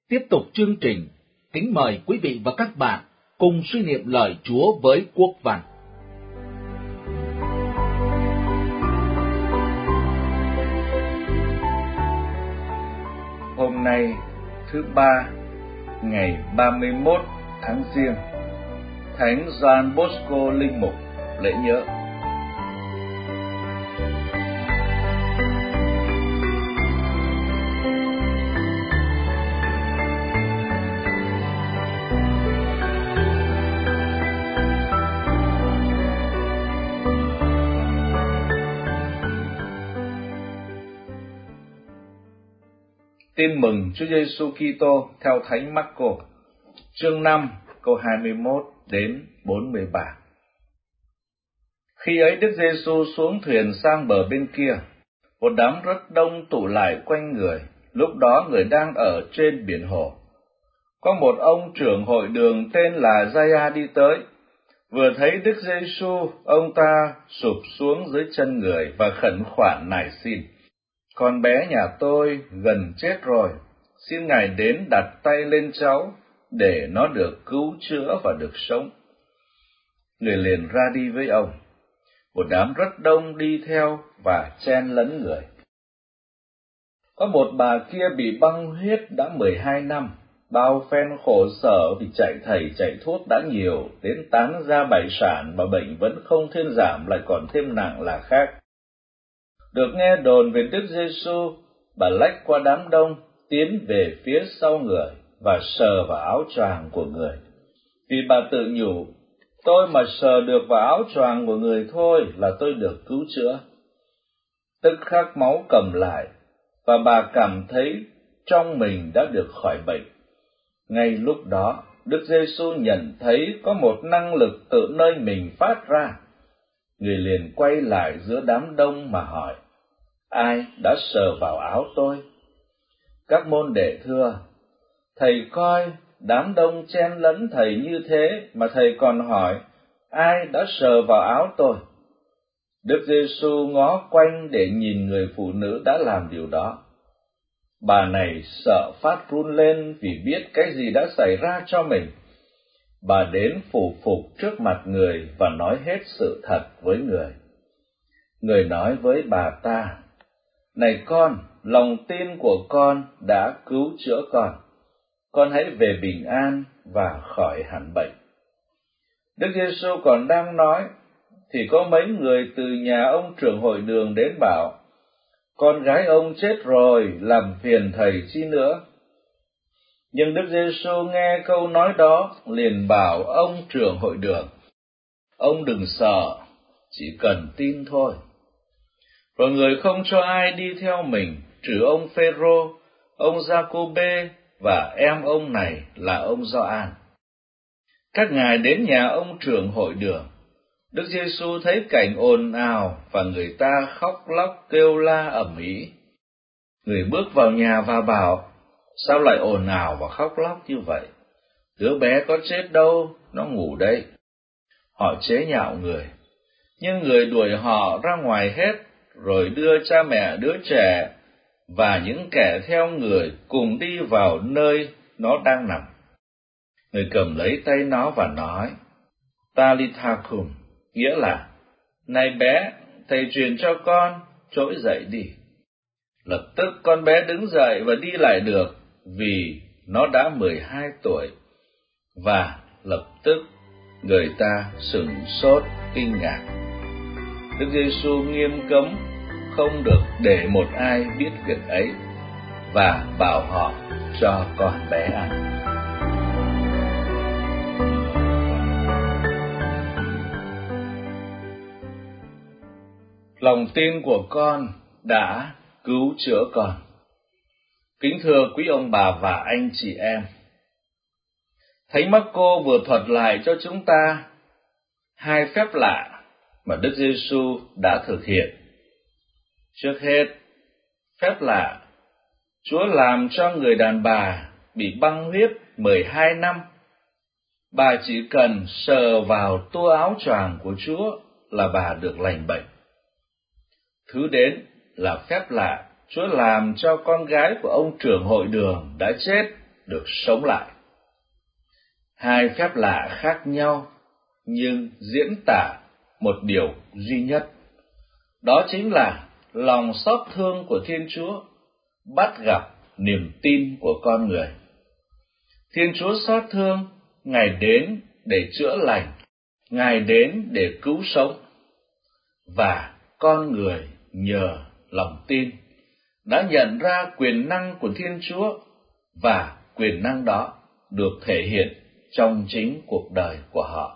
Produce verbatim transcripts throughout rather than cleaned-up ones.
Tiếp tục chương trình, kính mời quý vị và các bạn cùng suy niệm lời Chúa với Quốc Văn. Hôm nay, thứ ba, ngày ba mươi mốt tháng Giêng, Thánh Gioan Bosco Linh Mục lễ nhớ. Tin mừng Chúa Giêsu Kitô theo Thánh Marco, chương năm, câu hai mươi mốt đến bốn mươi ba. Khi ấy Đức Giêsu xuống thuyền sang bờ bên kia, một đám rất đông tụ lại quanh người. Lúc đó người đang ở trên biển hồ. Có một ông trưởng hội đường tên là Giai-a đi tới. Vừa thấy Đức Giêsu, ông ta sụp xuống dưới chân người và khẩn khoản nài xin: "Con bé nhà tôi gần chết rồi, xin Ngài đến đặt tay lên cháu, để nó được cứu chữa và được sống." Người liền ra đi với ông. Một đám rất đông đi theo và chen lấn người. Có một bà kia bị băng huyết đã mười hai năm, bao phen khổ sở vì chạy thầy chạy thuốc đã nhiều, đến tán gia bại sản mà bệnh vẫn không thuyên giảm, lại còn thêm nặng là khác. Được nghe đồn về Đức Giêsu, bà lách qua đám đông, tiến về phía sau người và sờ vào áo choàng của người. Vì bà tự nhủ: "Tôi mà sờ được vào áo choàng của người thôi là tôi được cứu chữa." Tức khắc máu cầm lại, và bà cảm thấy trong mình đã được khỏi bệnh. Ngay lúc đó, Đức Giêsu nhận thấy có một năng lực tự nơi mình phát ra. Người liền quay lại giữa đám đông mà hỏi: "Ai đã sờ vào áo tôi?" Các môn đệ thưa: "Thầy coi đám đông chen lấn thầy như thế mà thầy còn hỏi: Ai đã sờ vào áo tôi?" Đức Giêsu ngó quanh để nhìn người phụ nữ đã làm điều đó. Bà này sợ phát run lên vì biết cái gì đã xảy ra cho mình. Bà đến phủ phục trước mặt người và nói hết sự thật với người. Người nói với bà ta: "Này con, lòng tin của con đã cứu chữa con. Con hãy về bình an và khỏi hẳn bệnh." Đức Giêsu còn đang nói, thì có mấy người từ nhà ông trưởng hội đường đến bảo: "Con gái ông chết rồi, làm phiền thầy chi nữa." Nhưng Đức Giêsu nghe câu nói đó, liền bảo ông trưởng hội đường: "Ông đừng sợ, chỉ cần tin thôi." Rồi người không cho ai đi theo mình, trừ ông Phêrô, ông Giacôbê và em ông này là ông Gioan. Các ngài đến nhà ông trưởng hội đường. Đức Giêsu thấy cảnh ồn ào và người ta khóc lóc kêu la ầm ĩ. Người bước vào nhà và bảo: "Sao lại ồn ào và khóc lóc như vậy? Đứa bé có chết đâu, nó ngủ đây." Họ chế nhạo người, nhưng người đuổi họ ra ngoài hết, rồi đưa cha mẹ đứa trẻ và những kẻ theo người cùng đi vào nơi nó đang nằm. Người cầm lấy tay nó và nói: "Talitha cum", nghĩa là: "Này bé, thầy truyền cho con, trỗi dậy đi." Lập tức con bé đứng dậy và đi lại được, vì nó đã mười hai tuổi. Và lập tức người ta sửng sốt kinh ngạc. Đức Giêsu nghiêm cấm không được để một ai biết việc ấy, và bảo họ cho con bé ăn. Lòng tin của con đã cứu chữa con. Kính thưa quý ông bà và anh chị em, Thánh Marco vừa thuật lại cho chúng ta hai phép lạ mà Đức Giêsu đã thực hiện. Trước hết, phép lạ Chúa làm cho người đàn bà bị băng huyết mười hai năm. Bà chỉ cần sờ vào tua áo choàng của Chúa là bà được lành bệnh. Thứ đến là phép lạ Chúa làm cho con gái của ông trưởng hội đường đã chết được sống lại. Hai phép lạ khác nhau nhưng diễn tả một điều duy nhất. Đó chính là lòng xót thương của Thiên Chúa bắt gặp niềm tin của con người. Thiên Chúa xót thương, Ngài đến để chữa lành, Ngài đến để cứu sống. Và con người nhờ lòng tin đã nhận ra quyền năng của Thiên Chúa, và quyền năng đó được thể hiện trong chính cuộc đời của họ.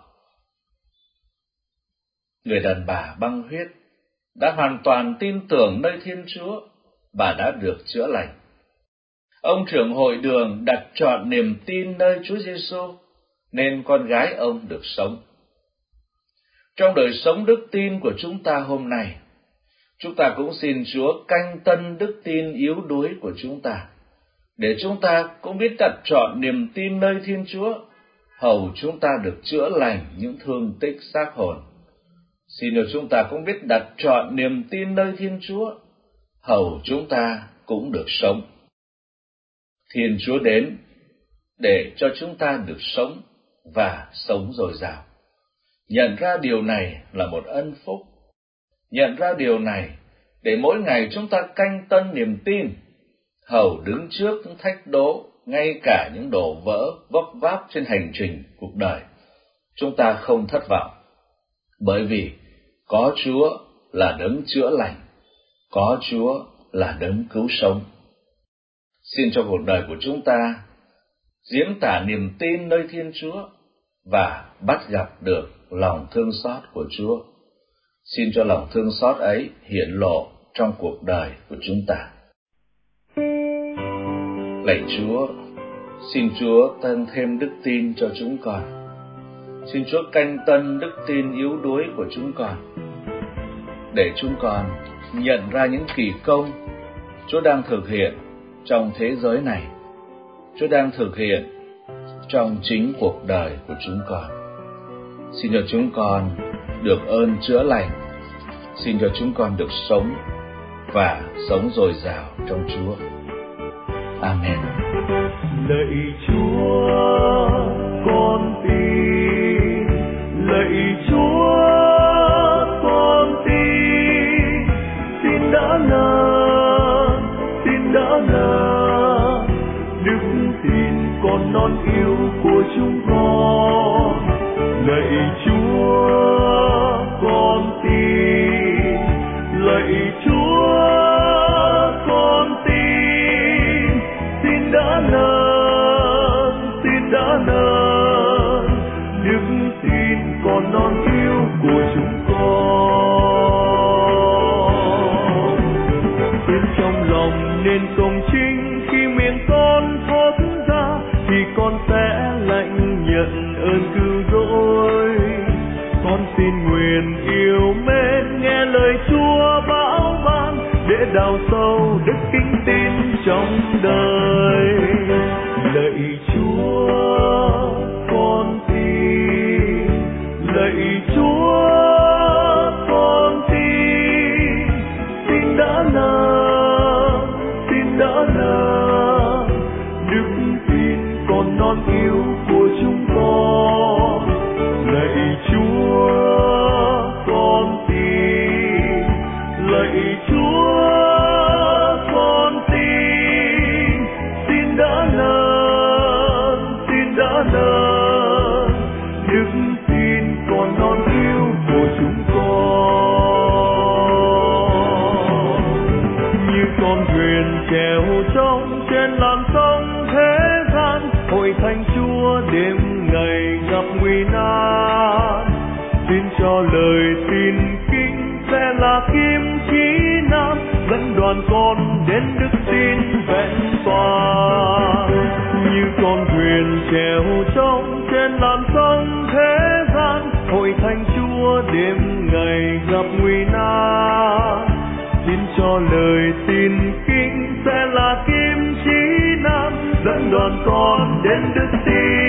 Người đàn bà băng huyết đã hoàn toàn tin tưởng nơi Thiên Chúa, bà đã được chữa lành. Ông trưởng hội đường đặt trọn niềm tin nơi Chúa Giêsu, nên con gái ông được sống. Trong đời sống đức tin của chúng ta hôm nay, chúng ta cũng xin Chúa canh tân đức tin yếu đuối của chúng ta, để chúng ta cũng biết đặt trọn niềm tin nơi Thiên Chúa, hầu chúng ta được chữa lành những thương tích xác hồn. Xin được chúng ta cũng biết đặt trọn niềm tin nơi Thiên Chúa, hầu chúng ta cũng được sống. Thiên Chúa đến để cho chúng ta được sống và sống dồi dào. Nhận ra điều này là một ân phúc. Nhận ra điều này để mỗi ngày chúng ta canh tân niềm tin, hầu đứng trước những thách đố, ngay cả những đổ vỡ vấp váp trên hành trình cuộc đời, chúng ta không thất vọng, bởi vì có Chúa là đấng chữa lành, có Chúa là đấng cứu sống. Xin cho cuộc đời của chúng ta diễn tả niềm tin nơi Thiên Chúa và bắt gặp được lòng thương xót của Chúa. Xin cho lòng thương xót ấy hiển lộ trong cuộc đời của chúng ta. Lạy Chúa, xin Chúa tăng thêm đức tin cho chúng con. Xin Chúa canh tân đức tin yếu đuối của chúng con, để chúng con nhận ra những kỳ công Chúa đang thực hiện trong thế giới này, Chúa đang thực hiện trong chính cuộc đời của chúng con. Xin cho chúng con được ơn chữa lành, xin cho chúng con được sống và sống dồi dào trong Chúa. Amen. Lạy Chúa, con tin. Lạy Chúa, con tin. Xin đã là, xin đã là đức tin con non yêu của chúng con. Lạy Chúa, con tin. Lạy Chúa, con tin. Xin đã lớn, xin đã lớn đức tin con non yêu của chúng con. Bên trong lòng nên công chính, khi miệng con thốt ra thì con sẽ lãnh nhận ơn cứu rỗi. Con xin nguyện yêu mến nghe lời Chúa bảo ban, để đào sâu đức kính tin trong đời. Lạy Chúa, con tin. Lạy Chúa, con tin. Xin đã là, xin đã là đức tin con non yêu của chúng con. Lạy Chúa, con tin. Lạy Chúa, con tin. Xin đã lớn, xin đã lớn đức tin con non yêu của chúng con. Như con thuyền chèo trông trên làn sông thế gian, hội thánh Chúa đêm ngày gặp nguy nan. Xin cho lời tin kinh sẽ là kim chỉ nam, dẫn đoàn con đến đức tin vẹn toàn. Như con thuyền chèo trông trên làn sông thế gian, hội thánh Chúa đêm ngày gặp nguy nan. Xin cho lời tin kinh sẽ là kim chỉ nam, dẫn đoàn con đến đức tin